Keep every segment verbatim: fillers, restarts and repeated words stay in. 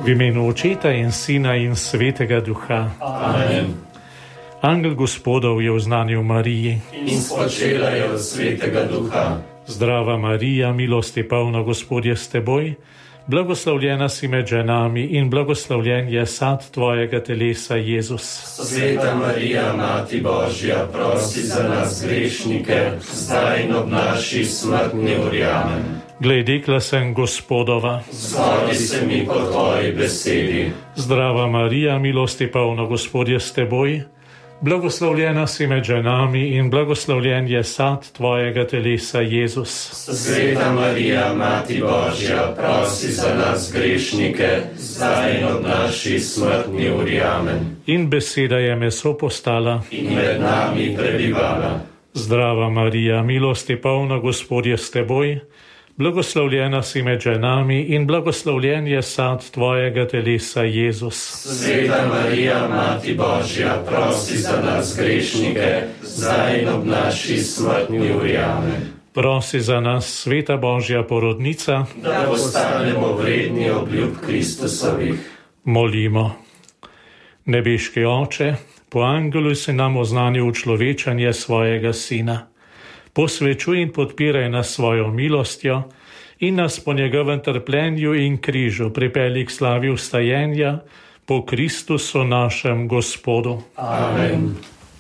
V imenu Očeta in Sina in Svetega Duha. Amen. Angel Gospodov je oznanil Mariji in spočela je od Svetega Duha. Zdrava Marija, milosti polna, Gospod je s teboj, blagoslovljena si med ženami in blagoslovljen je sad tvojega telesa, Jezus. Sveta Marija, Mati Božja, prosi za nas grešnike, zdaj in ob naši smrtni uri. Amen. Glej, dekla sem Gospodova, zgodi se mi po tvoji besedi. Zdrava Marija, milosti polna, Gospod je s teboj, blagoslovljena si med ženami in blagoslovljen je sad tvojega telesa, Jezus. Sveta Marija, Mati Božja, prosi za nas grešnike, zdaj in ob naši smrtni uri. Amen. In beseda je meso postala in med nami prebivala. Zdrava Marija, milosti polna, Gospod je s teboj, blagoslovljena si med ženami in blagoslovljen je sad tvojega telesa, Jezus. Sveta Marija, Mati Božja, prosi za nas grešnike, zdaj in ob naši smrtni uri. Amen. Prosi za nas, Sveta Božja porodnica, da postanemo vredni obljub Kristusovih. Molimo. Nebeški Oče, po angelu si nam oznanil človečanje svojega Sina. Posvečuj in podpiraj nas svojo milostjo in nas po njegovem trpljenju in križu pripelji k slavi vstajenja po Kristusu našem Gospodu. Amen.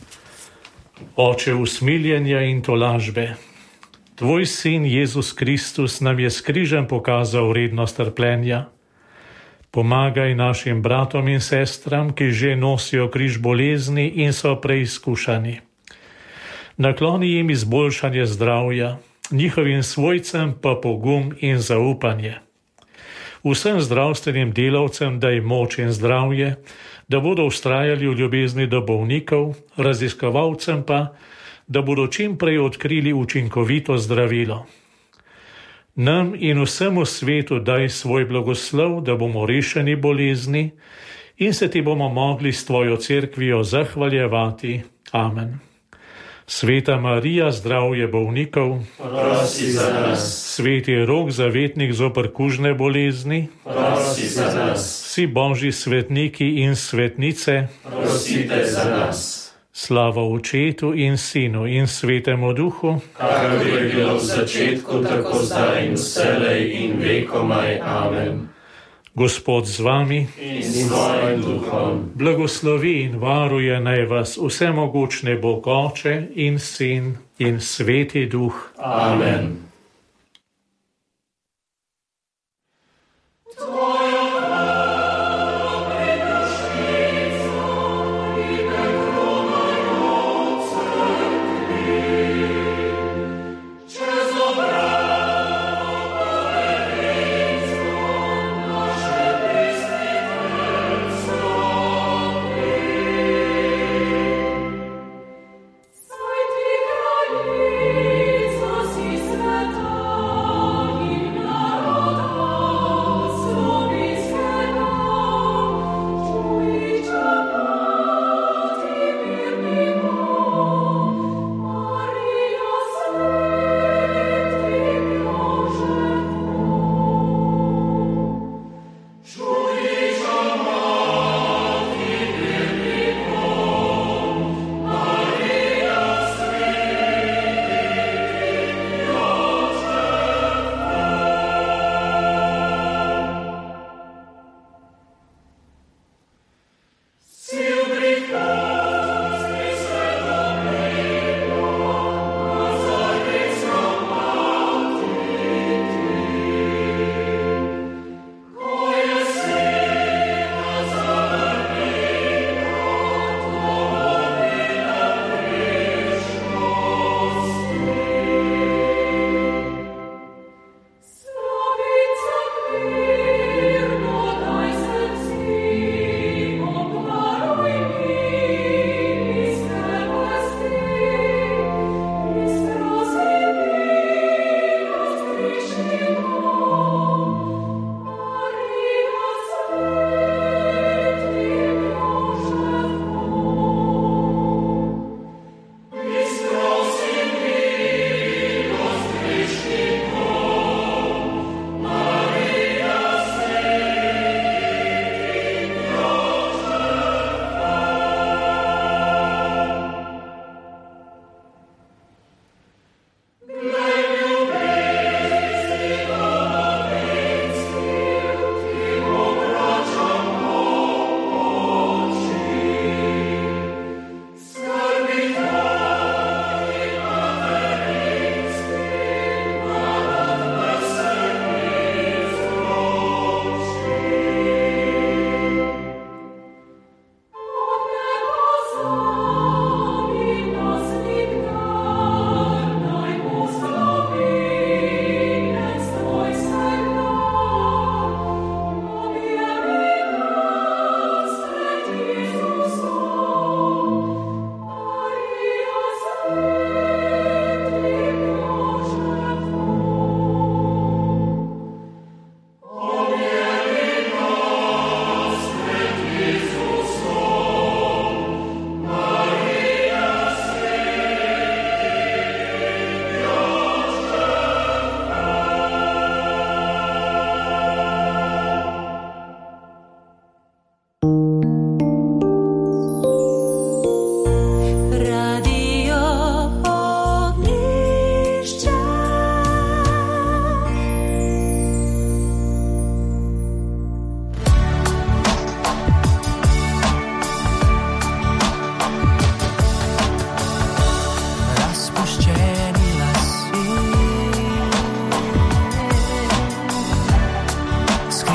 Oče usmiljenja in tolažbe, tvoj sin Jezus Kristus nam je s križem pokazal vrednost trpljenja. Pomagaj našim bratom in sestram, ki že nosijo križ bolezni in so preizkušani. Nakloni jim izboljšanje zdravja, njihovim svojcem pa pogum in zaupanje. Vsem zdravstvenim delavcem daj moč in zdravje, da bodo vztrajali v ljubezni do bolnikov, raziskovalcem pa, da bodo čim prej odkrili učinkovito zdravilo. Nam in vsemu svetu daj svoj blagoslov, da bomo rešeni bolezni in se ti bomo mogli s tvojo cerkvijo zahvaljevati. Amen. Sveta Marija, zdravje bolnikov, prosi za nas. Sveti Rok, zavetnik zoper kužne bolezni, prosi za nas. Vsi božji svetniki in svetnice, prosite za nas. Slava Očetu in Sinu in Svetemu Duhu, kakor je bilo v začetku, tako zdaj in vselej in vekomaj. Amen. Gospod z vami in s tvojim duhom. Blagoslovi in varuje naj vas vsemogočni Bog Oče in Sin in Sveti Duh. Amen. Святый Христос, и святый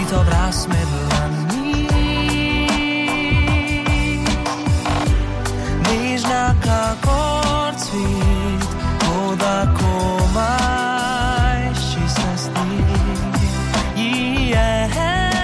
Čudovit obraz medlaný, nežná kako cvít, voda komaj šťastný. Yeah.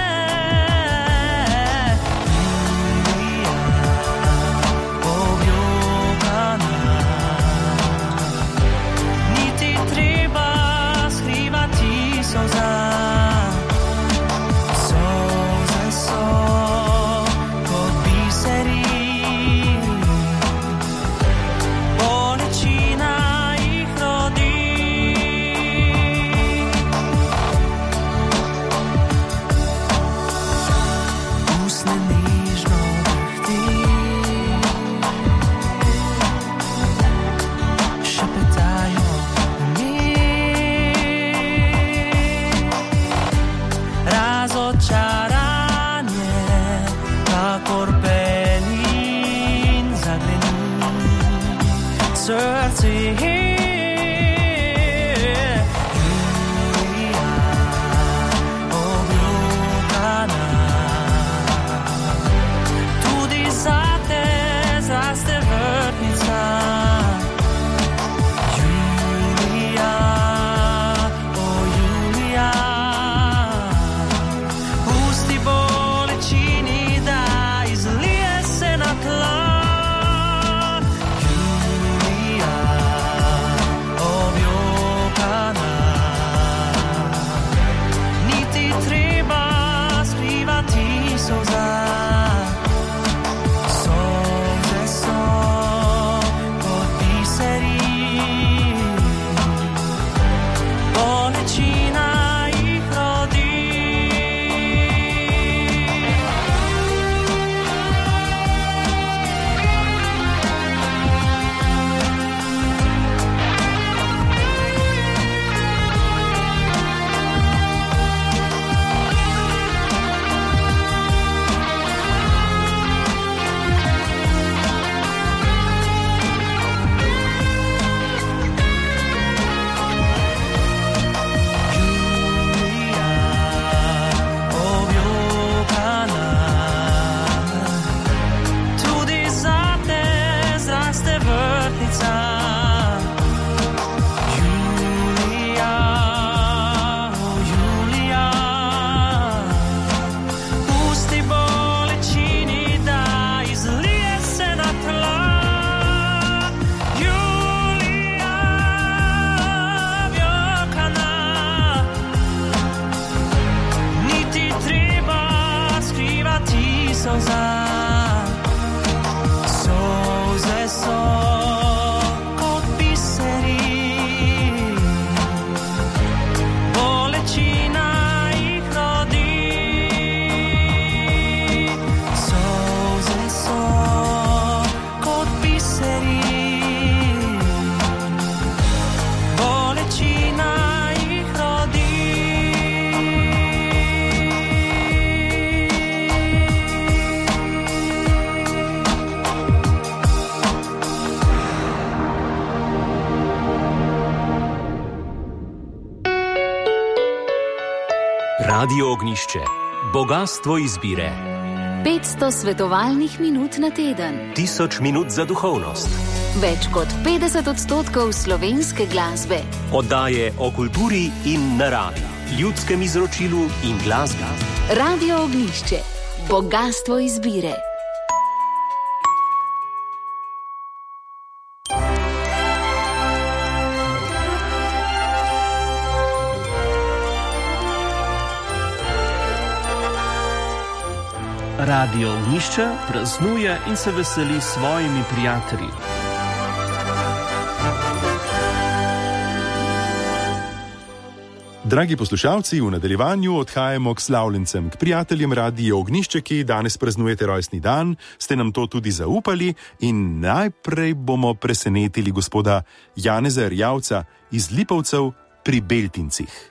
Radio Ognjišče. Bogastvo izbire. petsto svetovalnih minut na teden. Tisoč minut za duhovnost. Več kot petdeset odstotkov slovenske glasbe. Oddaje o kulturi in naravi, ljudskem izročilu in glasbi. Radio Ognjišče. Bogastvo izbire. Radio Ognjišče praznuje in se veseli s svojimi prijatelji. Dragi poslušalci, v nadaljevanju odhajamo k slavljencem, k prijateljem Radia Ognjišče, ki danes praznujete rojstni dan, ste nam to tudi zaupali in najprej bomo presenetili gospoda Janeza Erjavca iz Lipovcev pri Beltincih.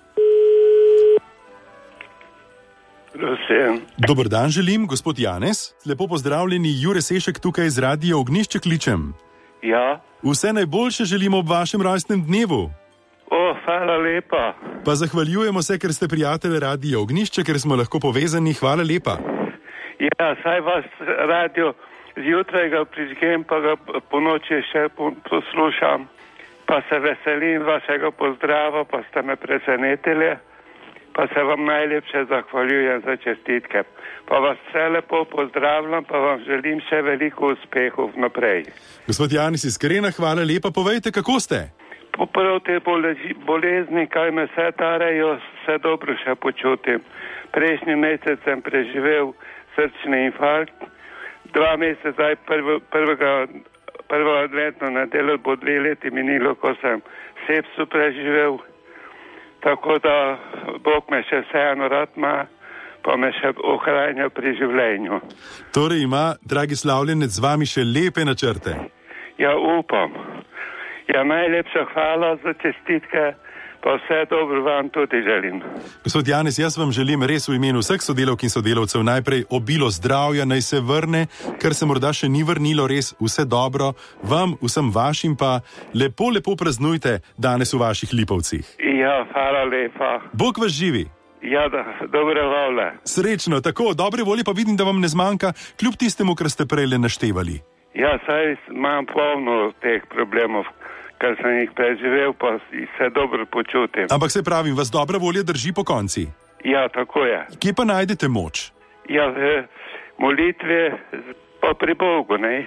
Prosim. Dober dan želim, gospod Janez. Lepo pozdravljeni, Jure Sešek tukaj z Radia Ognjišče kličem. Ja. Vse najboljše želimo ob vašem rojstnem dnevu. O, hvala lepa. Pa zahvaljujemo se, ker ste prijatelj Radio Ognjišče, ker smo lahko povezani. Hvala lepa. Ja, saj vas radio zjutraj ga prižgem, pa ga po noči še poslušam, pa se veselim vašega pozdrava, pa ste me presenetili, pa se vam najlepše zahvaljujem za čestitke. Pa vas vse lepo pozdravljam, pa vam želim še veliko uspehov naprej. Gospod Janis iz Krena, hvala lepa. Povejte, kako ste? Poprav te bolezni, kaj me vse tarejo, vse dobro še počutim. Prejšnji mesec sem preživel srčni infarkt, dva meseca, prvo, prvega, prvo adventno nedeljo bo dve leti minilo, ko sem sepsu preživel, tako da Bog me še vseeno rad ima, pa me še ohranja pri življenju. Torej ima, dragi slavljenec, z vami še lepe načrte. Ja, upam. Ja, najlepša hvala za čestitke, pa vse dobro vam tudi želim. Gospod Janez, jaz vam želim res v imenu vseh sodelavk in sodelavcev najprej obilo zdravja, naj se vrne, ker se morda še ni vrnilo, res vse dobro. Vam, vsem vašim pa lepo, lepo praznujte danes v vaših Lipovcih. Ja, hvala lepa. Bog vas živi. Ja, da, dobre volje. Srečno, tako, dobre volje pa vidim, da vam ne zmanjka, kljub tistemu, kar ste prej le naštevali. Ja, saj imam polno teh problemov, kar sem jih preživel, pa se dobro počutim. Ampak se pravim, vas dobra volja drži po konci? Ja, tako je. Kje pa najdete moč? Ja, v molitvi pa pri Bogu, ne?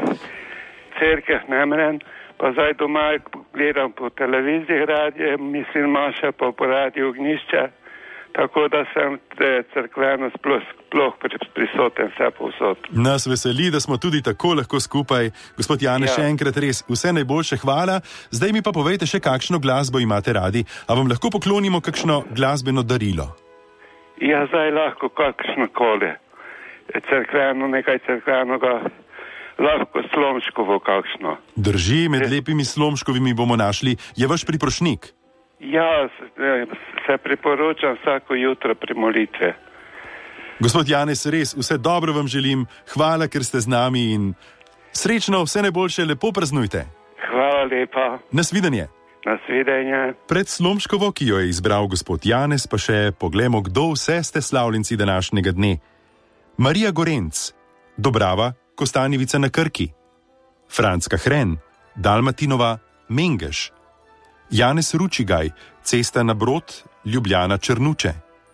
Cerkev ne mrem, pa zdaj doma gledam po televiziji radio, mislim Maša pa po Radio Ognjišče, tako da sem cerkveno sploh, sploh prisoten vse povsod. Nas veseli, da smo tudi tako lahko skupaj. Gospod Janez, ja. Še enkrat res vse najboljše hvala. Zdaj mi pa povejte še, kakšno glasbo imate radi. A vam lahko poklonimo kakšno glasbeno darilo? Ja, zdaj lahko kakšno koli. Cerkveno, nekaj cerkvenega, lahko Slomškovo kakšno. Drži, med lepimi Slomškovimi bomo našli. Je vaš priprošnik? Ja, se priporočam vsako jutro pri molitve. Gospod Janez, res vse dobro vam želim, hvala, ker ste z nami in srečno, vse najboljše, lepo praznujte. Hvala lepa. Nasvidenje. Nasvidenje. Pred Slomškovo, ki jo je izbral gospod Janez, pa še poglejmo, kdo vse ste slavljenci današnjega dne. Marija Gorenc, Dobrava, Kostanjevica na Krki, Franska Hren, Dalmatinova, Mengeš, Janez Ručigaj, Cesta na Brod, Ljubljana Črnuče,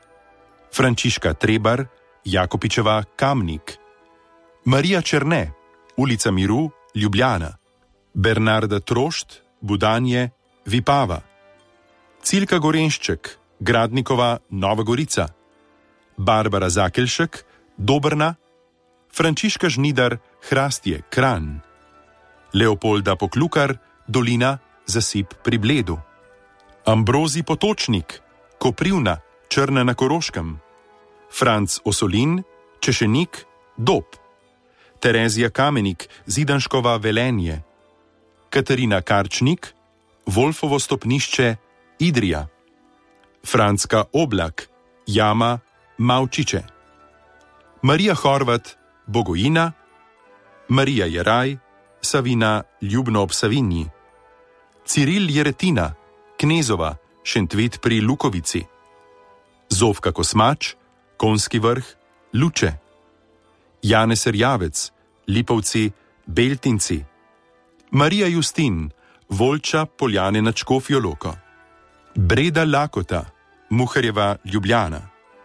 Frančiška Trebar, Jakopičeva Kamnik, Marija Černe, Ulica Miru, Ljubljana, Bernarda Trošt, Budanje, Vipava, Cilka Gorenšček, Gradnikova, Nova Gorica, Barbara Zakelšek, Dobrna, Frančiška Žnidar, Hrastje, Kranj, Leopolda Poklukar, Dolina, Zasip pri Bledu, Ambrozi Potočnik, Koprivna, Črna na Koroškem, Franc Osolin, Češenik, Dob, Terezija Kamenik, Zidanškova, Velenje, Katarina Karčnik, Wolfovo stopnišče, Idrija, Franska Oblak, Jama, Mavčiče, Marija Horvat, Bogojina, Marija Jeraj, Savina, Ljubno ob Savinji, Ciril Jeretina, Knezova, Šentvid pri Lukovici, Zofka Kosmač, Konski vrh, Luče, Janez Erjavec, Lipovci, Beltinci, Marija Justin, Volča, Poljane nad Škofjo Loko, Breda Lakota, Muharjeva, Ljubljana,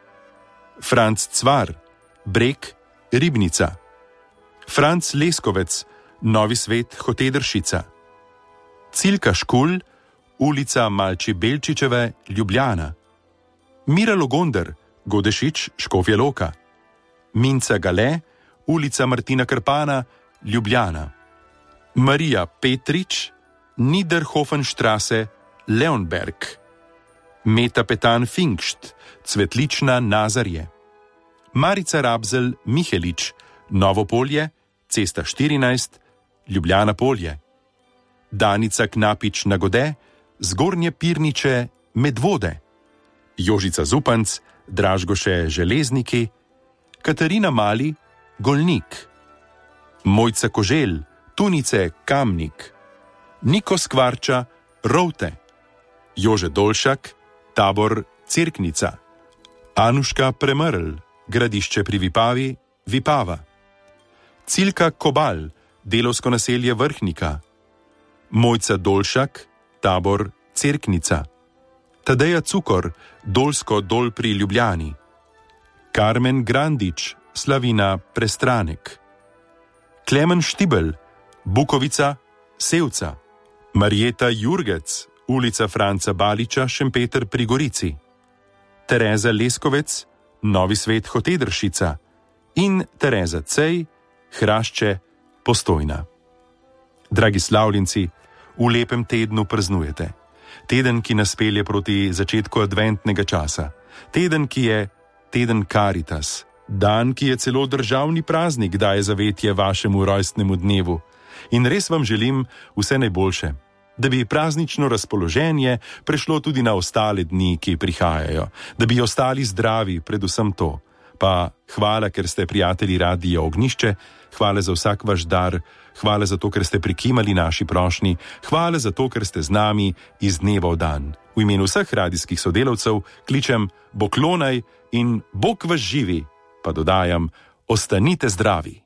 Franc Cvar, Breg, Ribnica, Franc Leskovec, Novi svet, Hotedršica, Cilka Škul, Ulica Malči Belčičeve, Ljubljana, Mira Logonder, Godešič, Škofja Loka, Minca Gale, Ulica Martina Krpana, Ljubljana, Marija Petrič, Niederhofenstraße, Leonberg, Meta Petan Finkšt, Cvetlična, Nazarje, Marica Rabzel Mihelič, Novo Polje, Cesta štirinajst, Ljubljana Polje, Danica Knapič Nagode, Zgornje Pirniče, Medvode, Jožica Zupanc, Dražgoše Železniki, Katarina Mali, Golnik, Mojca Koželj, Tunice Kamnik, Niko Skvarča, Rovte, Jože Dolšak, tabor Cerknica, Anuška Premrl, gradišče pri Vipavi, Vipava, Cilka Kobal, delovsko naselje Vrhnika, Mojca Dolšak, tabor Cerknica, Tadeja Cukor, Dolsko dol pri Ljubljani, Karmen Grandič, Slavina Prestranek, Klemen Štibel, Bukovica, Sevca, Marjeta Jurgec, ulica Franca Baliča, Šempeter pri Gorici, Tereza Leskovec, Novi svet Hotedršica in Tereza Cej, Hrašče, Postojna. Dragi slavljenci, v lepem tednu praznujete. Teden, ki nas pelje proti začetku adventnega časa. Teden, ki je teden Caritas. Dan, ki je celo državni praznik, daje zavetje vašemu rojstnemu dnevu. In res vam želim vse najboljše, da bi praznično razpoloženje prešlo tudi na ostale dni, ki prihajajo, da bi ostali zdravi, predvsem to. Pa hvala, ker ste prijatelji Radia Ognjišče, hvala za vsak vaš dar, hvala za to, ker ste prikimali naši prošnji, hvala za to, ker ste z nami iz dneva v dan. V imenu vseh radijskih sodelavcev kličem Boklonaj in Bog vas živi, pa dodajam, ostanite zdravi.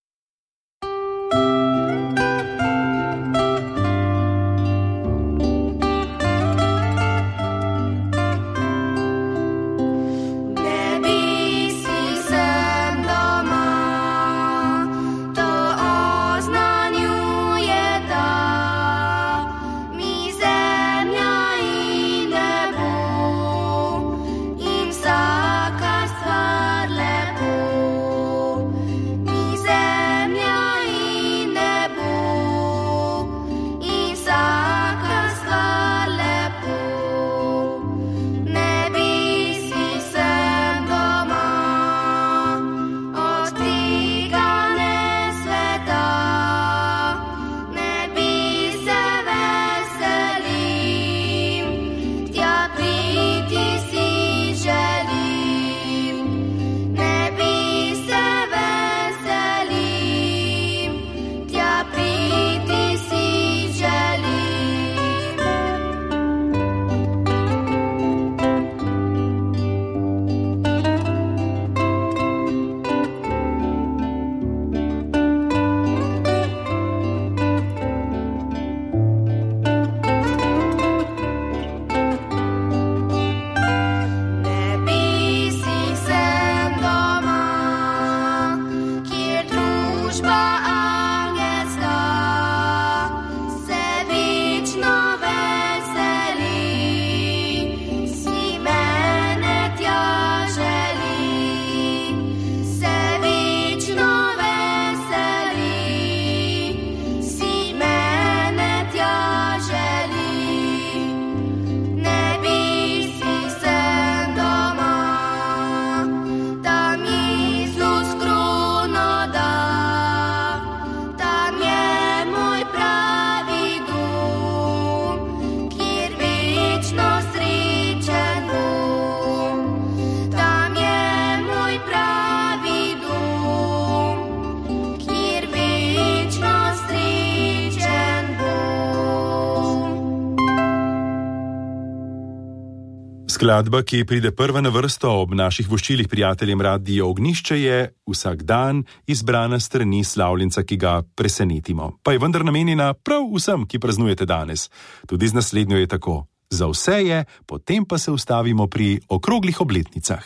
Skladba, ki pride prva na vrsto ob naših voščilih prijateljem Radia Ognjišče, je Vsak dan izbrana strani slavljenca, ki ga presenetimo. Pa je vendar namenjena prav vsem, ki praznujete danes. Tudi z naslednjo je tako. Za vse je, potem pa se ustavimo pri okroglih obletnicah.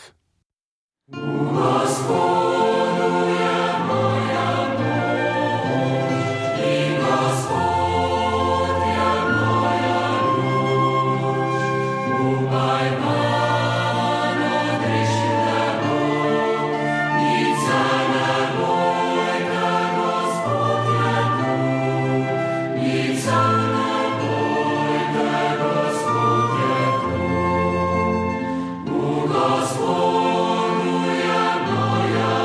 Gospodu je moja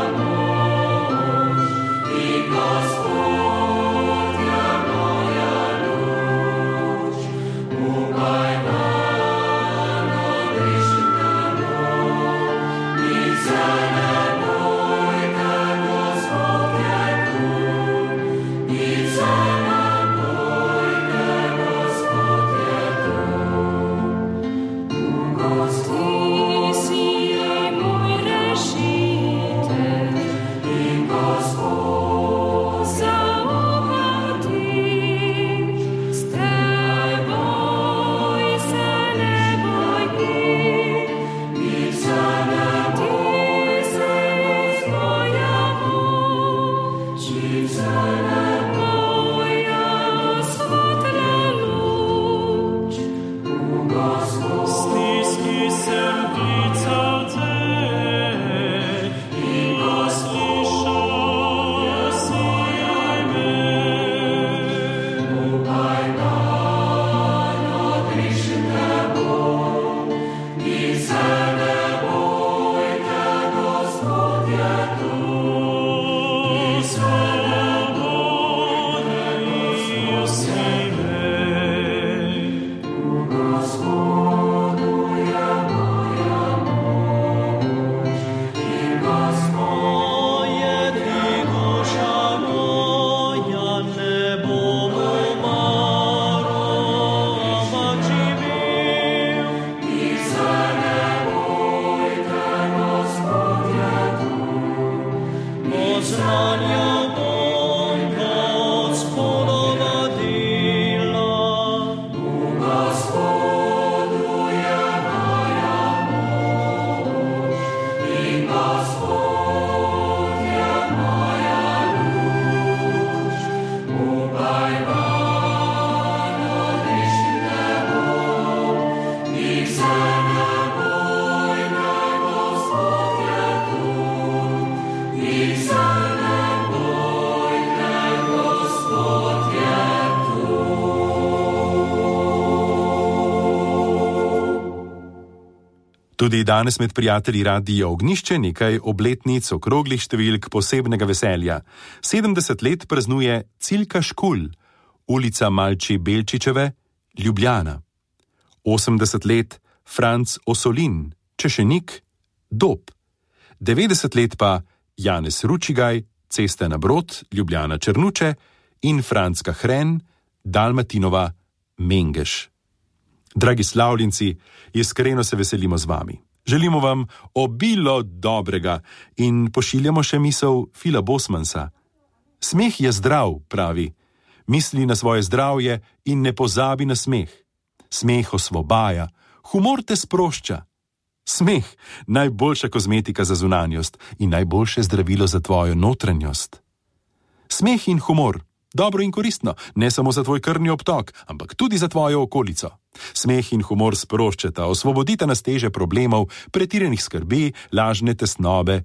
Tudi danes med prijatelji Radia Ognjišče nekaj obletnic, okroglih številk posebnega veselja. sedemdeset let praznuje Cilka Škulj, ulica Malči Belčičeve, Ljubljana. osemdeset let Franc Osolin, Češenik, Dob. devetdeset let pa Janez Ručigaj, Ceste na Brod, Ljubljana Črnuče in Franc Kahren, Dalmatinova, Mengeš. Dragi slavljenci, iskreno se veselimo z vami. Želimo vam obilo dobrega in pošiljamo še misel Phila Bosmansa. Smeh je zdrav, pravi. Misli na svoje zdravje in ne pozabi na smeh. Smeh osvobaja, humor te sprošča. Smeh, najboljša kozmetika za zunanjost in najboljše zdravilo za tvojo notranjost. Smeh in humor, dobro in koristno, ne samo za tvoj krvni obtok, ampak tudi za tvojo okolico. Smeh in humor sproščata, osvobodita nas teže problemov, pretiranih skrbi, lažne tesnobe.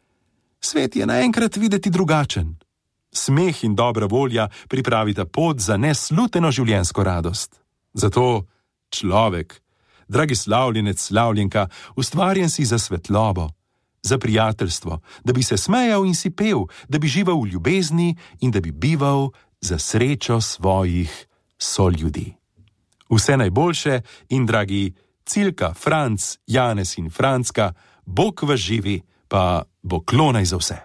Svet je naenkrat videti drugačen. Smeh in dobra volja pripravita pot za nesluteno življenjsko radost. Zato človek, dragi slavljenec, slavljenka, ustvarjen si za svetlobo, za prijateljstvo, da bi se smejal in si pel, da bi živel v ljubezni in da bi bival za srečo svojih soljudi. Vse najboljše in dragi Cilka, Franc, Janez in Francka, Bog vas živi, pa bo klonaj za vse.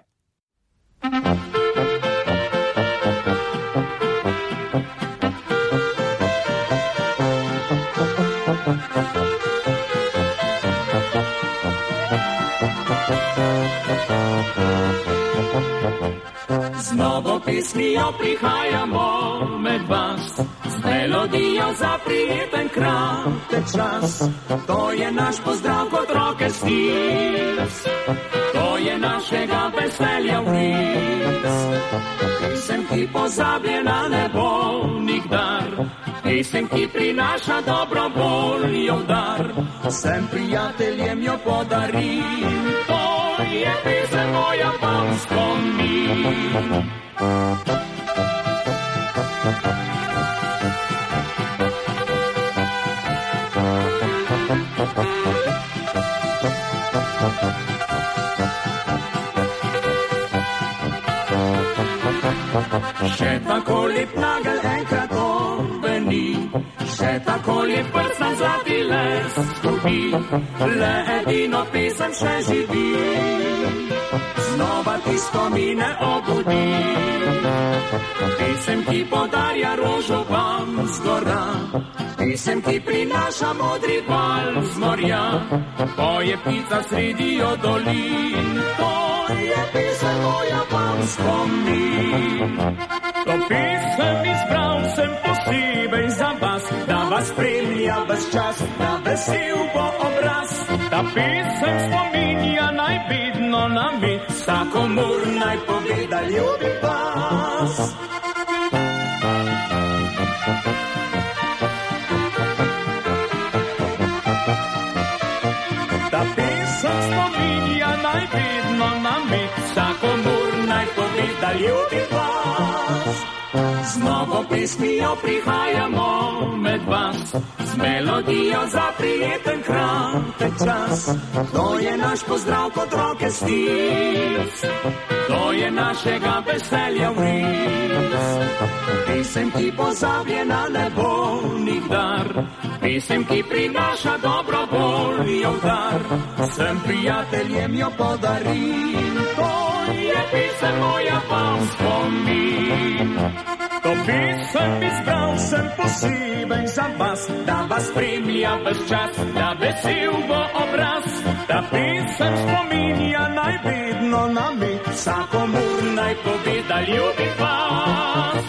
Z novo pesmijo prihajamo med vas, z melodijo za prijeten kratek čas. To je naš pozdrav kot roke stis, to je našega veselja vris. Pesem, ki pozabljena ne bo nikdar, pesem, ki prinaša dobro voljo dar. Vsem prijateljem jo podarim, to je pesem moja vam spomin. Še tako lep nagel enkrat oveni, še tako lep prst na zlati les skupi, le edino pesem še živi, znova ti spomine obudi. Pesem, ki podarja rožo vam z gora, pesem, ki prinaša modri val z morja, poje ptica sredi dolin, to je pesem moja vam spomin. To pesem izbral sem posebej za vas, da vas spremlja ves čas, da vesel bo obraz. Ta pesem spominja naj vedno nami, vsakomur naj pove, da ljubi vas. Ta pesem spominja naj vedno nami, vsakomur naj pove, da ljubi vas. z novo pesmijo prihajamo med vas, z melodijo za prijeten kratek čas. To je naš pozdrav kot roke stic, to je našega veselja vris. Pesem, ki pozabljena ne bo nikdar, pesem, ki prinaša dobro voljo dar, vsem prijateljem jo podarim. To je pesem moja vam spomin. To pesem izbral sem posebej za vas, da vas spremlja ves čas, da vesel bo obraz. Ta pesem spominja naj vedno na me, vsakomur naj pove, da ljubim vas.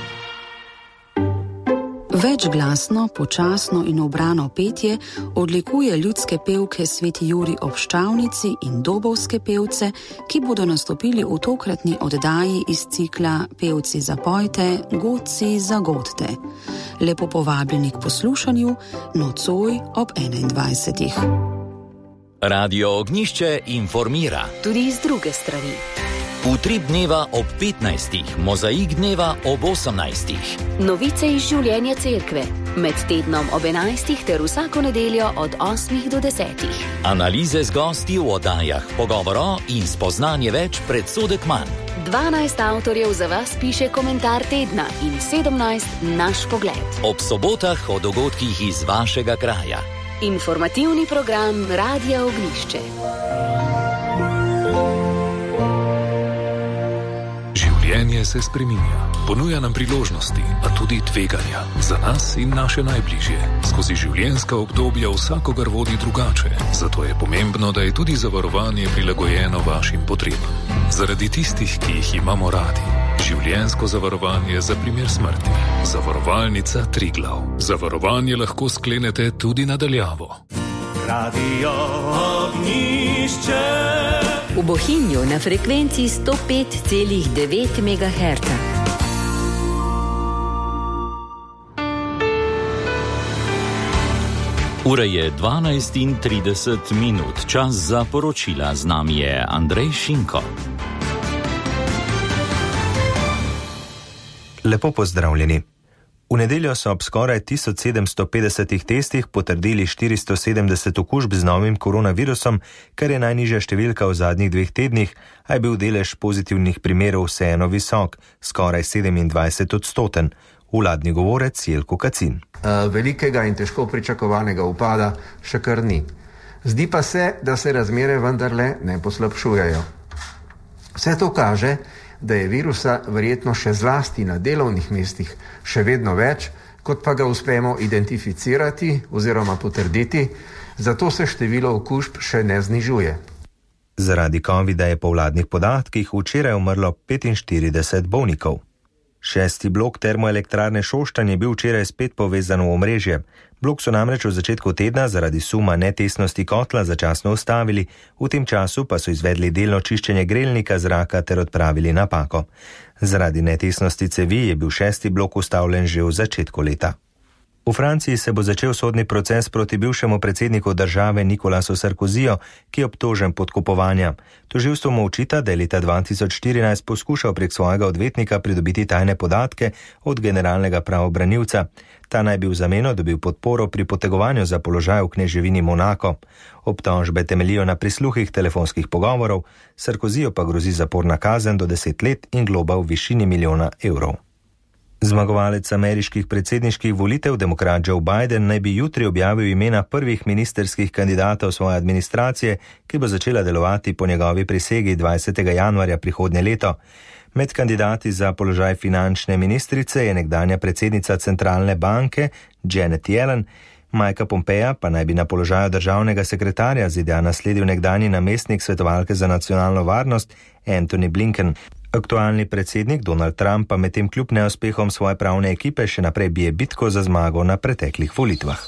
Večglasno, počasno in ubrano petje odlikuje ljudske pevke Sveti Jurij ob Ščavnici in dobovske pevce, ki bodo nastopili v tokratni oddaji iz cikla Pevci zapojte, godci zagodte. Lepo povabljeni k poslušanju nocoj ob enaindvajsetih. Radio Ognjišče informira. Tudi iz druge strani. Utrip dneva ob petnajstih, mozaik dneva ob osemnajstih. Novice iz življenja cerkve, med tednom ob enajstih ter vsako nedeljo od osmih do desetih. Analize z gosti v oddajah, pogovoro in spoznanje več predsodek manj. dvanajst avtorjev za vas piše komentar tedna in sedemnajst naš pogled. Ob sobotah o dogodkih iz vašega kraja. Informativni program Radia Ognjišče. Življenje se spreminja, ponuja nam priložnosti, a tudi tveganja za nas in naše najbližje. Skozi življenjska obdobja vsakogar vodi drugače, zato je pomembno, da je tudi zavarovanje prilagojeno vašim potrebam. Zaradi tistih, ki jih imamo radi. Življenjsko zavarovanje za primer smrti. Zavarovalnica Triglav. Zavarovanje lahko sklenete tudi nadaljavo. Radio Ognjišče. V Bohinju na frekvenci sto pet celih devet megaherca. Ura je dvanajst in trideset minut, čas za poročila. Z nami je Andrej Šinko. Lepo pozdravljeni. V nedeljo so ob skoraj tisoč sedemsto petdesetih testih potrdili štiristo sedemdeset okužb z novim koronavirusom, kar je najnižja številka v zadnjih dveh tednih, a je bil delež pozitivnih primerov vseeno visok, skoraj sedemindvajset odstoten. Vladni govorec Jelko Kacin. Velikega in težko pričakovanega upada še kar ni. Zdi pa se, da se razmere vendarle ne poslabšujejo. Vse to kaže, da je virusa verjetno še zlasti na delovnih mestih še vedno več, kot pa ga uspemo identificirati oziroma potrditi, zato se število okužb še ne znižuje. Zaradi covida je po vladnih podatkih včeraj umrlo petinštirideset bolnikov. Šesti blok termoelektrarne Šoštanj je bil včeraj spet povezan v omrežje. Blok so namreč v začetku tedna zaradi suma netesnosti kotla začasno ustavili, v tem času pa so izvedli delno čiščenje grelnika zraka ter odpravili napako. Zaradi netesnosti cevi je bil šesti blok ustavljen že v začetku leta. V Franciji se bo začel sodni proces proti bivšemu predsedniku države Nicolasu Sarkoziju, ki je obtožen podkupovanja. Tožilstvo mu očita, da je leta dva tisoč štirinajst poskušal prek svojega odvetnika pridobiti tajne podatke od generalnega pravobranilca. Ta naj bi v zameno dobil podporo pri potegovanju za položaj v kneževini Monako. Obtožbe temeljijo na prisluhih telefonskih pogovorov, Sarkoziju pa grozi zaporna kazen do deset let in globa v višini milijona evrov. Zmagovalec ameriških predsedniških volitev, demokrat Joe Biden, naj bi jutri objavil imena prvih ministerskih kandidatov svoje administracije, ki bo začela delovati po njegovi prisegi dvajsetega januarja prihodnje leto. Med kandidati za položaj finančne ministrice je nekdanja predsednica centralne banke Janet Yellen, Mikea Pompeja pa naj bi na položaju državnega sekretarja Z D A nasledil nekdanji namestnik svetovalke za nacionalno varnost Antony Blinken. Aktualni predsednik Donald Trump pa medtem kljub neuspehom svoje pravne ekipe še naprej bije bitko za zmago na preteklih volitvah.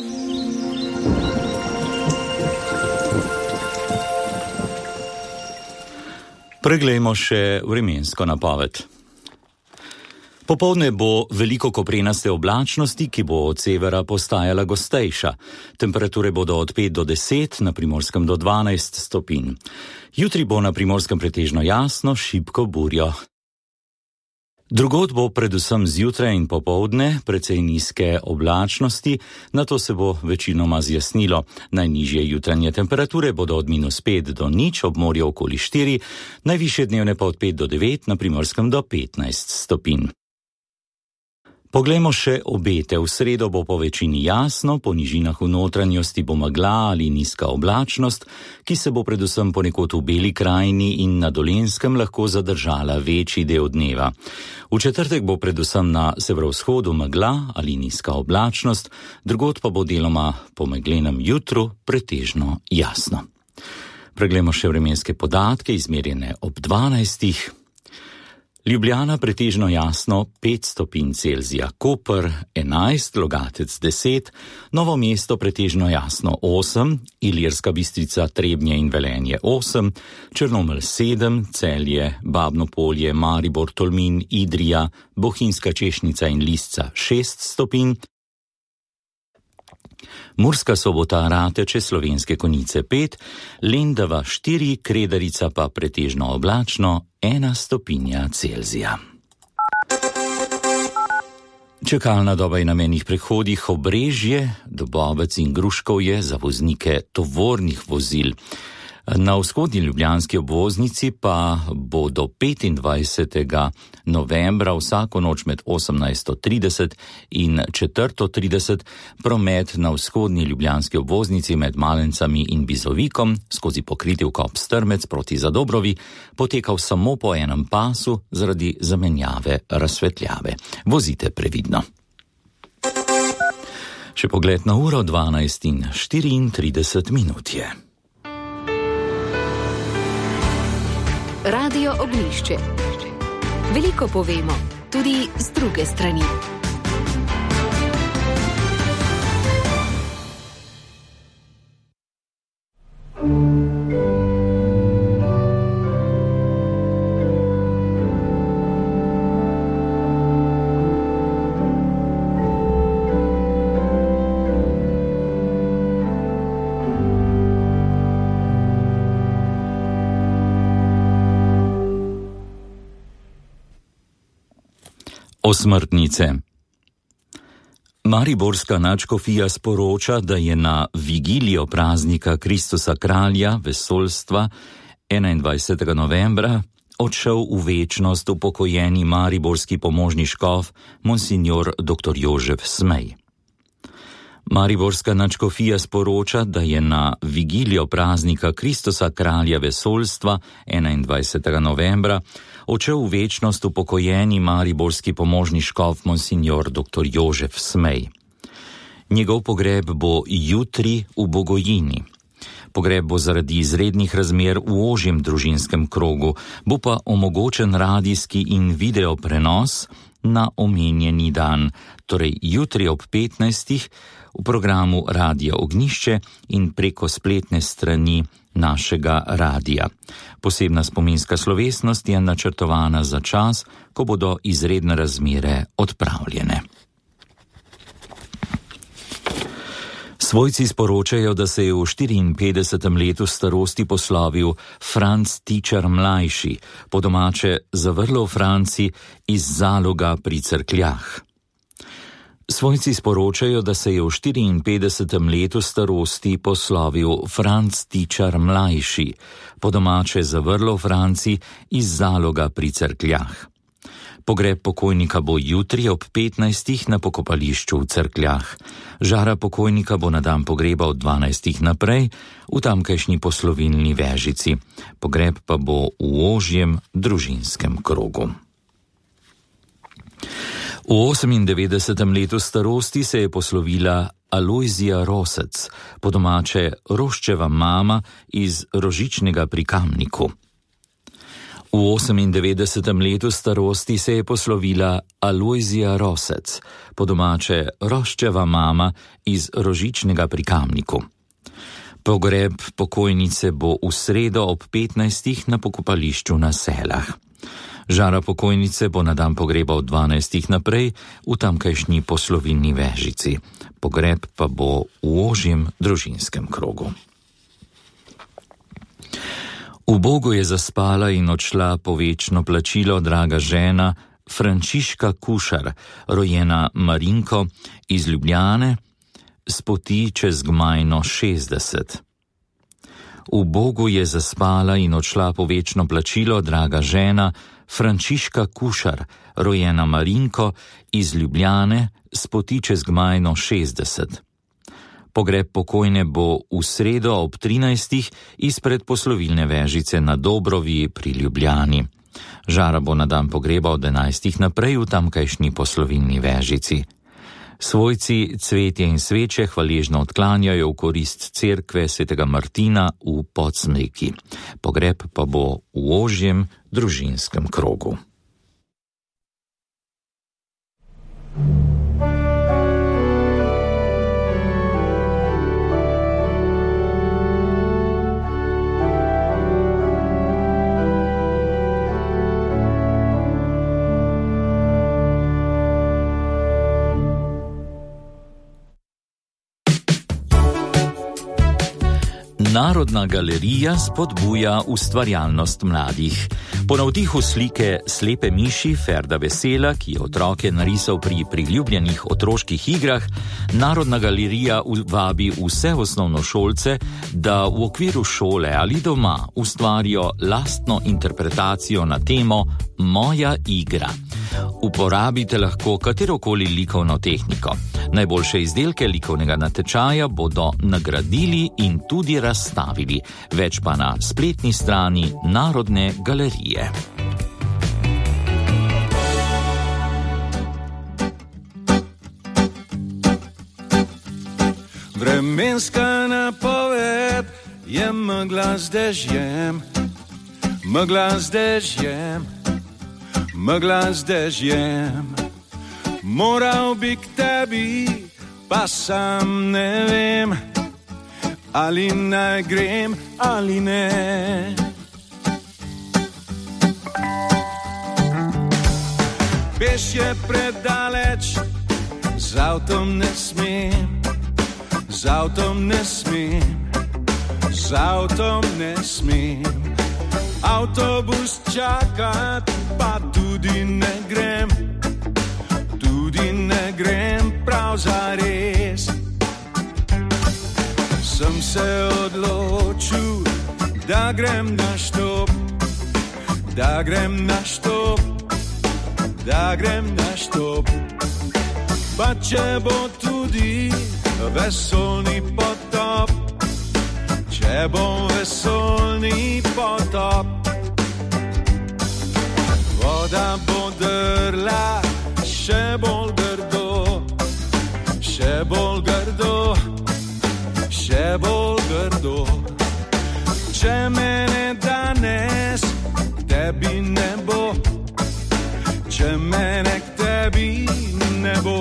Preglejmo še vremensko napoved. Popoldne bo veliko koprenaste oblačnosti, ki bo od severa postajala gostejša. Temperature bodo od pet do deset, na Primorskem do dvanajst stopinj. Jutri bo na Primorskem pretežno jasno, šibko burjo. Drugod bo predvsem zjutraj in popovdne precej nizke oblačnosti, nato se bo večinoma zjasnilo. Najnižje jutranje temperature bodo od minus pet do nič, ob morju okoli štiri, najvišje dnevne pa od pet do devet, na Primorskem do petnajst stopinj. Poglejmo še obete. V sredo bo po večini jasno, po nižinah v notranjosti bo megla ali nizka oblačnost, ki se bo predvsem ponekod v Beli krajini in na Dolenjskem lahko zadržala večji del dneva. V četrtek bo predvsem na severovzhodu megla ali nizka oblačnost, drugod pa bo deloma po meglenem jutru pretežno jasno. Preglejmo še vremenske podatke, izmerjene ob dvanajstih. Ljubljana pretežno jasno pet stopinj Celzija, Koper enajst, Logatec deset, Novo mesto pretežno jasno osem, Ilirska Bistrica, Trebnje in Velenje osem, Črnomelj sedem, Celje, Babno Polje, Maribor, Tolmin, Idrija, Bohinjska Češnica in Lisca šest stopinj, Murska Sobota, Rateče, Slovenske Konjice pet, Lendava štiri, Kredarica pa pretežno oblačno ena stopinja Celzija. Čakalna doba je na mejnih prehodih Obrežje, Dobovec in Gruškovje za voznike tovornih vozil. Na vzhodni ljubljanski obvoznici pa bo do petindvajsetega novembra vsako noč med osemnajsto trideset in četrto trideset promet na vzhodni ljubljanski obvoznici med Malencami in Bizovikom skozi pokriti vkop Strmec proti Zadobrovi potekal samo po enem pasu zaradi zamenjave razsvetljave. Vozite previdno. Še pogled na uro dvanajst in štiriintrideset minut je. Radio Ognjišče. Veliko povemo, tudi z druge strani. Osmrtnice. Mariborska nadškofija sporoča, da je na vigilijo praznika Kristusa Kralja vesoljstva enaindvajsetega novembra odšel v večnost upokojeni mariborski pomožni škof monsignor dr. Jožef Smej. Mariborska nadškofija sporoča, da je na vigilijo praznika Kristusa Kralja vesoljstva enaindvajsetega novembra odšel v večnost upokojeni mariborski pomožni škof monsignor dr. Jožef Smej. Njegov pogreb bo jutri v Bogojini. Pogreb bo zaradi izrednih razmer v ožjem družinskem krogu, bo pa omogočen radijski in video prenos na omenjeni dan, torej jutri ob petnajstih v programu Radia Ognjišče in preko spletne strani našega radija. Posebna spominska slovesnost je načrtovana za čas, ko bodo izredne razmere odpravljene. Svojci sporočajo, da se je v štiriinpetdesetem letu starosti poslovil Franc Tičar mlajši, po domače zavrlo v Franci iz Zaloga pri Cerkljah. Svojci sporočajo, da se je v štiriinpetdesetem letu starosti poslovil Franc Tičar mlajši, po domače zavrlo v Franci iz Zaloga pri Cerkljah. Pogreb pokojnika bo jutri ob petnajstih na pokopališču v Cerkljah. Žara pokojnika bo na dan pogreba od dvanajstih naprej v tamkajšnji poslovilni Vežici. Pogreb pa bo v ožjem družinskem krogu. V osemindevetdesetem letu starosti se je poslovila Alojzija Rosec, po domače Roščeva mama iz Rožičnega pri Kamniku. V osemindevetdesetem letu starosti se je poslovila Alojzija Rosec, po domače Roščeva mama iz Rožičnega pri Kamniku. Pogreb pokojnice bo v sredo ob petnajstih na pokopališču na Selah. Žara pokojnice bo na dan pogreba od dvanajstih naprej v tamkajšnji poslovilni Vežici. Pogreb pa bo v ožjem družinskem krogu. V Bogu je zaspala in odšla povečno plačilo draga žena, Frančiška Kušar, rojena Marinko iz Ljubljane, s poti čez Gmajno šestdeset. V Bogu je zaspala in odšla po večno plačilo draga žena Frančiška Kušar, rojena Marinko iz Ljubljane, s poti čez Gmajno šestdeset. Pogreb pokojne bo v sredo ob trinajstih izpred poslovilne vežice na Dobrovi pri Ljubljani. Žara bo na dan pogreba od enajstih naprej v tamkajšnji poslovilni vežici. Svojci cvetje in sveče hvaležno odklanjajo v korist cerkve svetega Martina v Podsmreki. Pogreb pa bo v ožjem družinskem krogu. Narodna galerija spodbuja ustvarjalnost mladih. Po navdihu slike Slepe miši Ferda Vesela, ki je otroke narisal pri priljubljenih otroških igrah, Narodna galerija vabi vse osnovnošolce, da v okviru šole ali doma ustvarijo lastno interpretacijo na temo Moja igra. Uporabite lahko katerokoli likovno tehniko. Najboljše izdelke likovnega natečaja bodo nagradili in tudi razstavili. Več pa na spletni strani Narodne galerije. Vremenska napoved je megla z dežjem, megla z dežjem, megla z dežjem. Moral bi k tebi, pa sam ne vem, ali naj grem ali ne. Peš je predaleč, z avtom ne smem, z avtom ne smem, z avtom ne smem. Avtobus čakat, pa tudi ne grem, tudi ne grem prav zares. Sem se odločil, da grem na štop, da grem na štop, da grem na štop. Pa če bo tudi vesolni potop, če bo vesolni potop, voda bo drla še bolj grdo, še bolj grdo, še bolj grdo. Če mene danes tebi ne bo, če mene k tebi ne bo.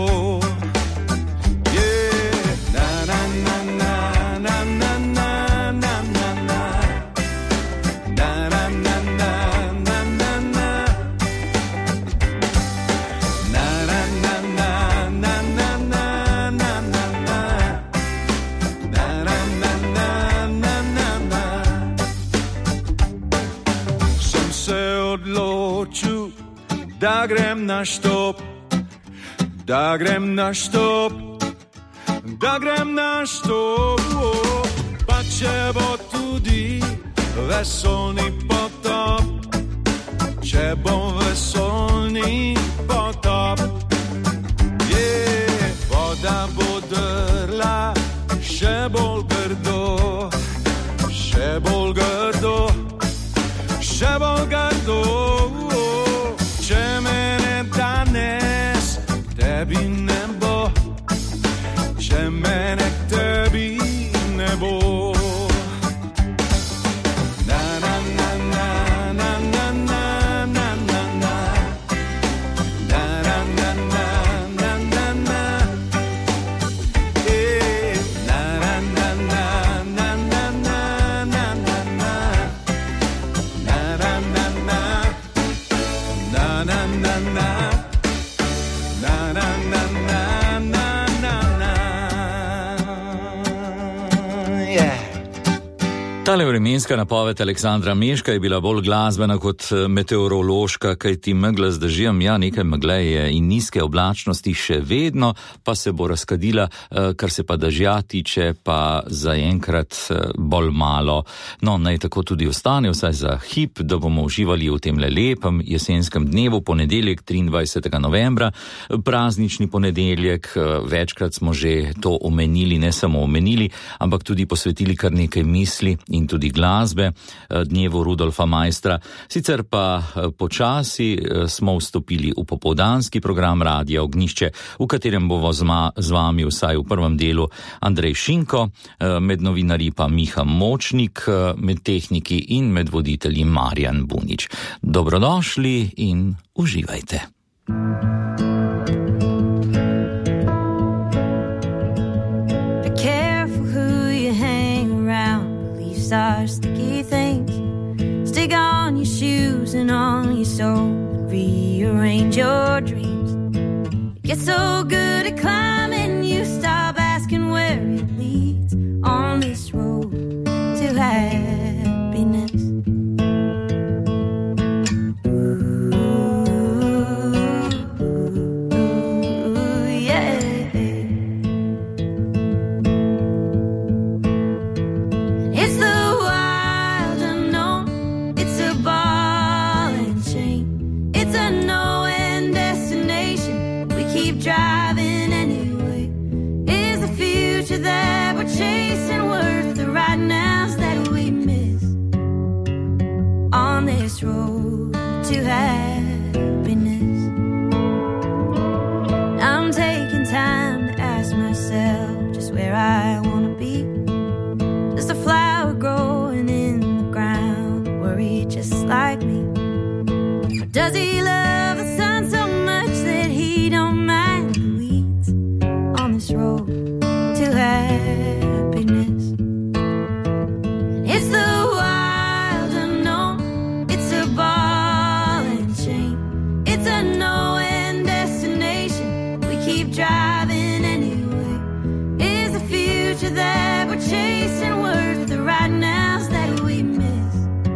Da grem na štop, da grem na štop, da grem na štop. Pa če bo tudi vesolni potop, če bo vesolni potop, je voda bo drla še bolj grdo, še bolj grdo, še bolj grdo. Če mene danes tebi ne bo, če mene k tebi ne bo. Na na na na na na na na na na, na na na na na na na, eh, na na na na na na na na na, na na na. Tale vremenska napoved Aleksandra Meška je bila bolj glasbena kot meteorološka, kajti megla z dežjem, ja, nekaj megle je in nizke oblačnosti še vedno, pa se bo razkadila, kar se pa dežja tiče, pa zaenkrat bolj malo. No, naj tako tudi ostane, vsaj za hip, da bomo uživali v tem lepem jesenskem dnevu, ponedeljek triindvajsetega novembra, praznični ponedeljek, večkrat smo že to omenili, ne samo omenili, ampak tudi posvetili kar nekaj misli in tudi glasbe dnevu Rudolfa Maistra. Sicer pa počasi smo vstopili v popoldanski program Radia Ognjišče, v katerem bomo z vami vsaj v prvem delu Andrej Šinko, med novinarji pa Miha Močnik, med tehniki in med voditelji Marjan Bunič. Dobrodošli in uživajte. Are sticky things. Stick on your shoes and on your soul. Rearrange your dreams. Get so good at climbing, you stop asking where it leads. On this road to happiness. Ooh, ooh, yeah. It's the driving anyway. Is the future that we're chasing worth the right nows that we miss on this road to happiness? I'm taking time to ask myself just where I want to be. Just a flower growing in the ground, worried just like me. Or does he love the sun so much that he don't mind this road to happiness? It's the wild unknown. It's a ball and chain. It's a no-end destination. We keep driving anyway. Is the future that we're chasing worth the right nows that we miss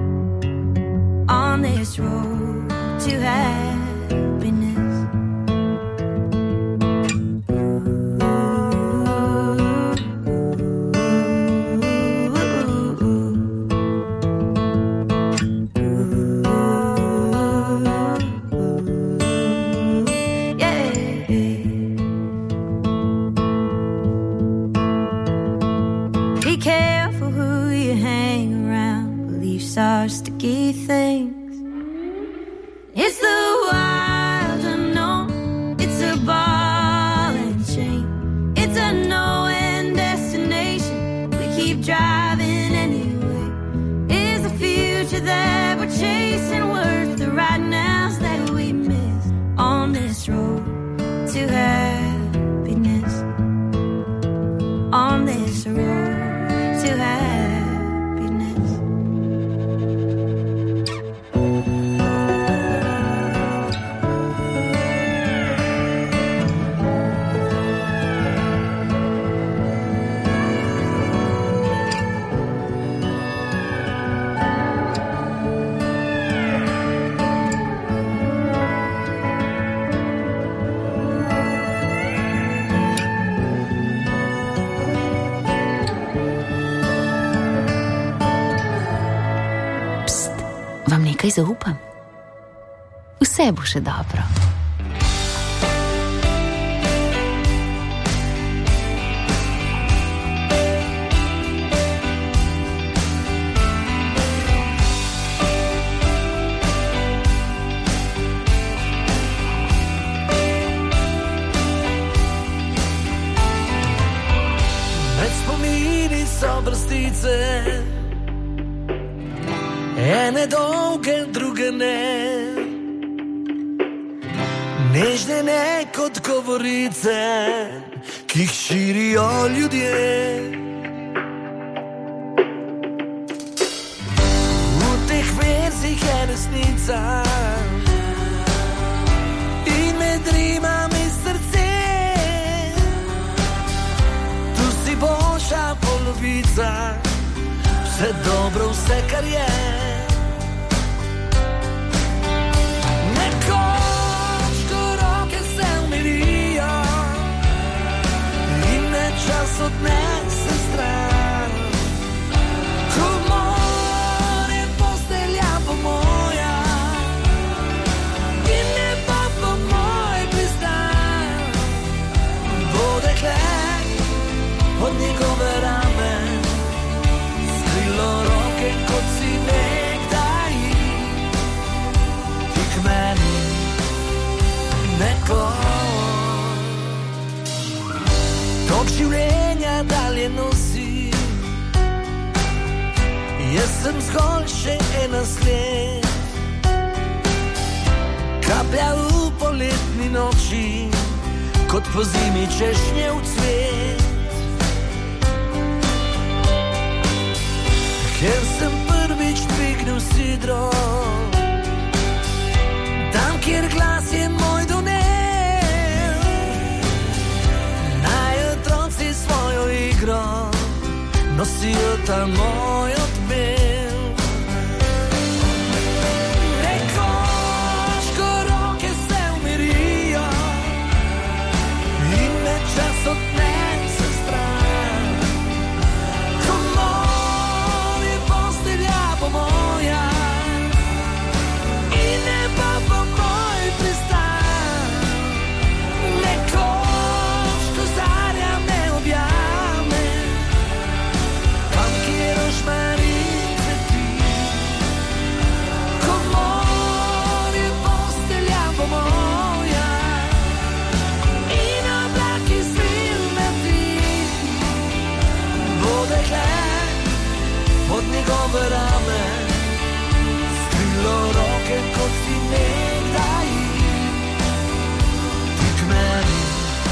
on this road to happiness? Are sticky things. It's the wild unknown. It's a ball and chain. It's a no-end destination. We keep driving anyway. Is the future that we're chasing worth the right nows that we miss on this road to happiness? On this road to happiness. Kaj zaupam? Vse bo še dobro. Med spomini so vrstice, ene dolge, druge ne, nežne ne kot govorice, ki jih širijo ljudje. V teh verzih je resnica in med rimami srce. Tu si boljša polovica vse dobro, vse kar je. Nekoč, ko roke se umirijo in me čas odnese stran, ko more postelja po moja in nebo po moj pristan, bo dekle od njegove rame skrilo roke, kot si nekdaj ti k meni nekoč. Tok življenja dalje nosi, jaz sem zgolj še ena sled, kaplja v poletni noči, kot po zimi češnje v cvet. Ker sem prvič dvignil sidro, tam, kjer glas je moj donev, naj otroci svojo igro nosijo ta moj odmev. Nekoč, ko roke se umirijo in me čas odnese stran, ko more postelja po moja in nebo po moj pristan, nekoč, ko zarja me objame, tam, kjer rožmarin cveti, ko more postelja po moja in oblaki svil meti, bo dekle od njegove rame skrilo roke, kot si nekdaj ti k meni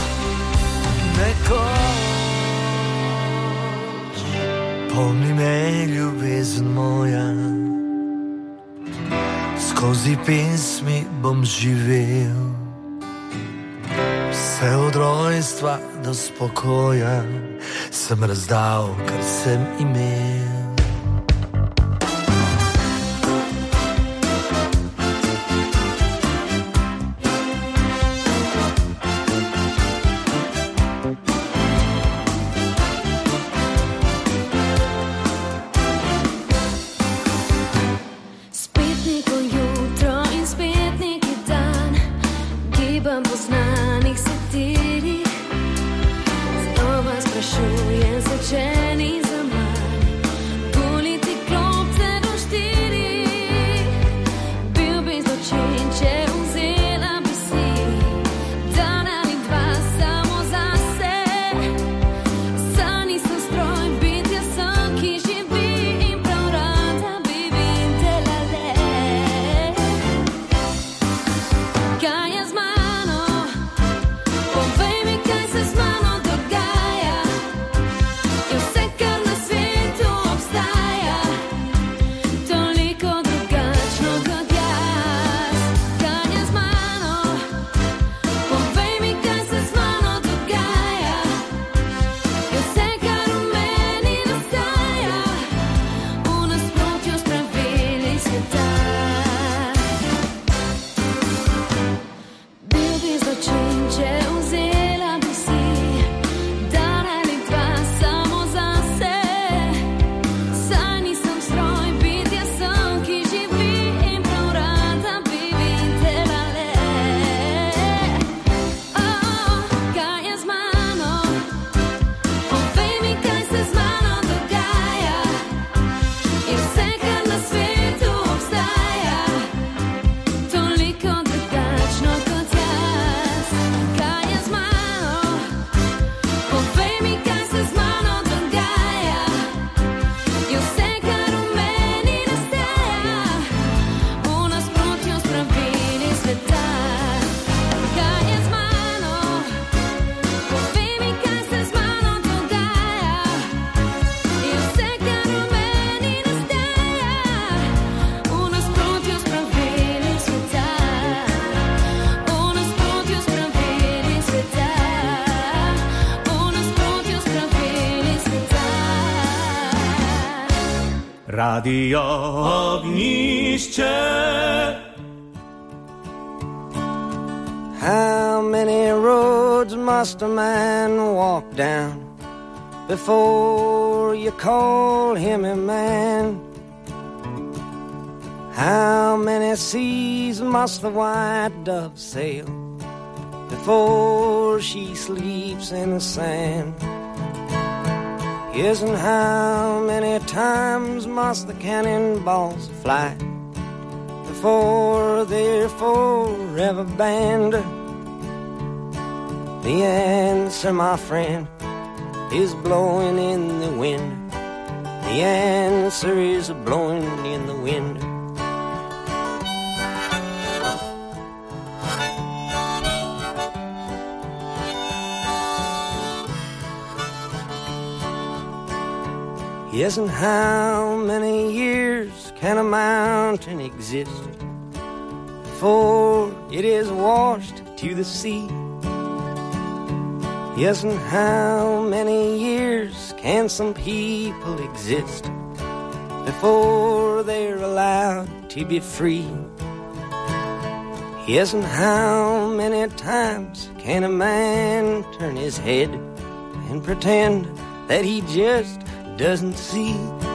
nekoč. Pomni me, ljubezen moja, skozi pesmi bom živel, vse od rojstva do spokoja sem razdal, kar sem imel. Spet neko jutro in spet neki dan, gibam po znanih satirih, znova sprašujem se, če ni zaman. Radio Ognišče. How many roads must a man walk down before you call him a man? How many seas must the white dove sail before she sleeps in the sand? Yes, and how many times must the cannonballs fly before they're forever banned? The answer, my friend, is blowing in the wind. The answer is blowing in the wind. Yes, and how many years can a mountain exist before it is washed to the sea? Yes, and how many years can some people exist before they're allowed to be free? Yes, and how many times can a man turn his head and pretend that he just doesn't see?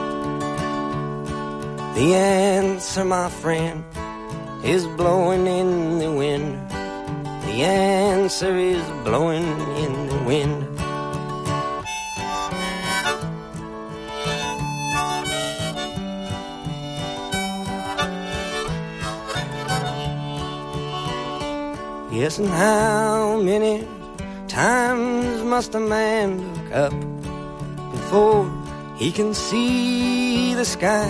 The answer, my friend, is blowing in the wind. The answer is blowing in the wind. Yes, and how many times must a man look up before he can see the sky?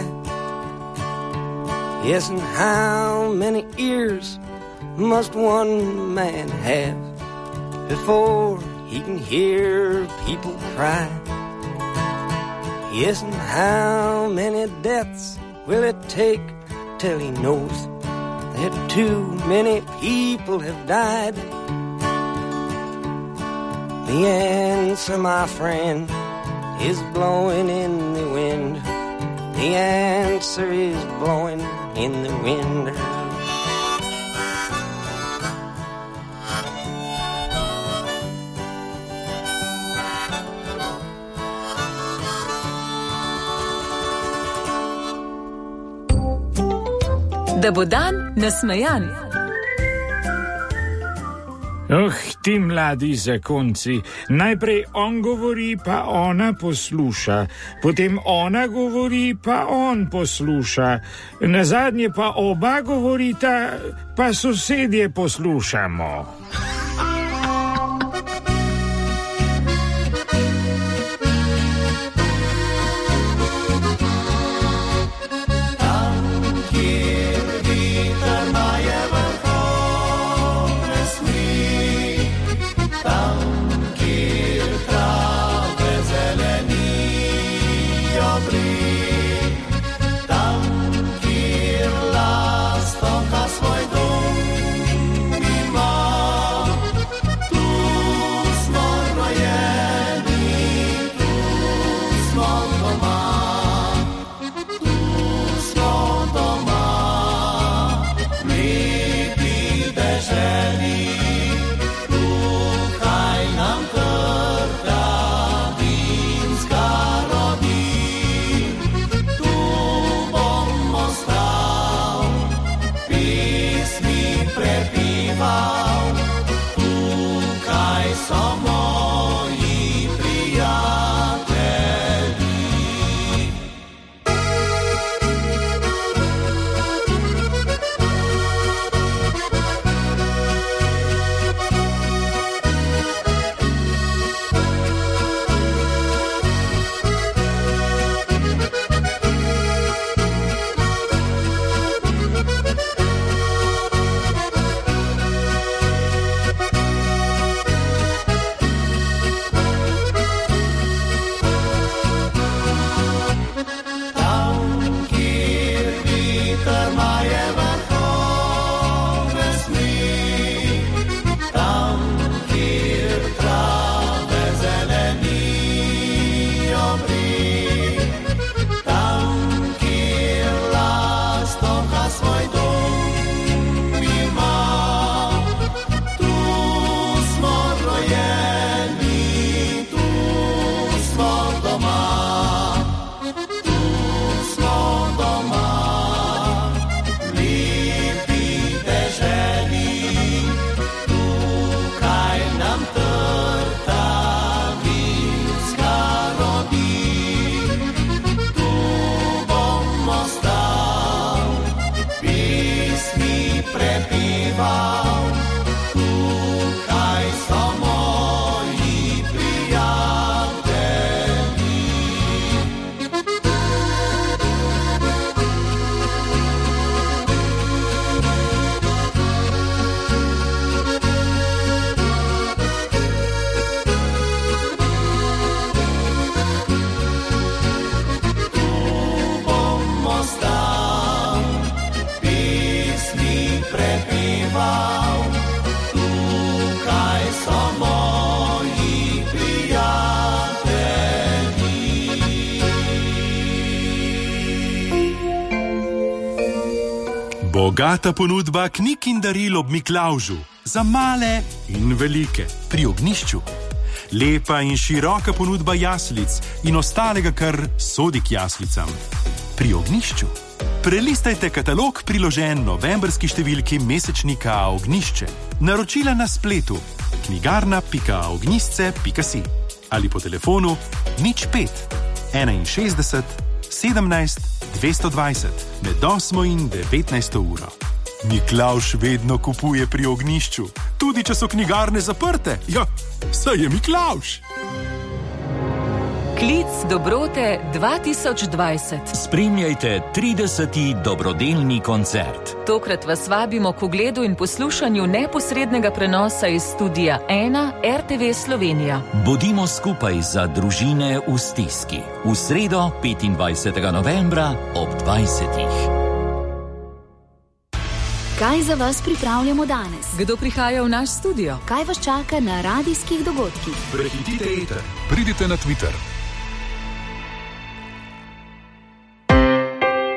Yes, and how many ears must one man have before he can hear people cry? Yes, and how many deaths will it take till he knows that too many people have died? The answer, my friend, is blowing in the wind. The answer is blowing in the wind. Da bo dan nasmejan. Oh, ti mladi zakonci. Najprej on govori, pa ona posluša. Potem ona govori, pa on posluša. Nazadnje pa oba govorita, pa sosedje poslušamo. Svoj dom ima Bogata ponudba knjig in daril ob Miklavžu, za male in velike, pri ognjišču. Lepa in široka ponudba jaslic in ostalega, kar sodi k jaslicam, pri ognjišču. Prelistajte katalog priložen novembrski številki mesečnika Ognjišče. Naročila na spletu knjigarna pika ognjisce pika si ali po telefonu nič pet enainšestdeset sedemnajst dvesto dvajset med osmo in devetnajsto uro. Miklavž vedno kupuje pri ognjišču, tudi če so knjigarne zaprte. Ja, saj je Miklavž. Klic dobrote dva tisoč dvajset. Spremljajte trideseti dobrodelni koncert. Tokrat vas vabimo k ogledu in poslušanju neposrednega prenosa iz studia ena R T V Slovenija. Bodimo skupaj za družine v stiski. V sredo petindvajsetega novembra ob dvajsetih. Kaj za vas pripravljamo danes? Kdo prihaja v naš studio? Kaj vas čaka na radijskih dogodkih? Prehitite eter. Pridite na Twitter.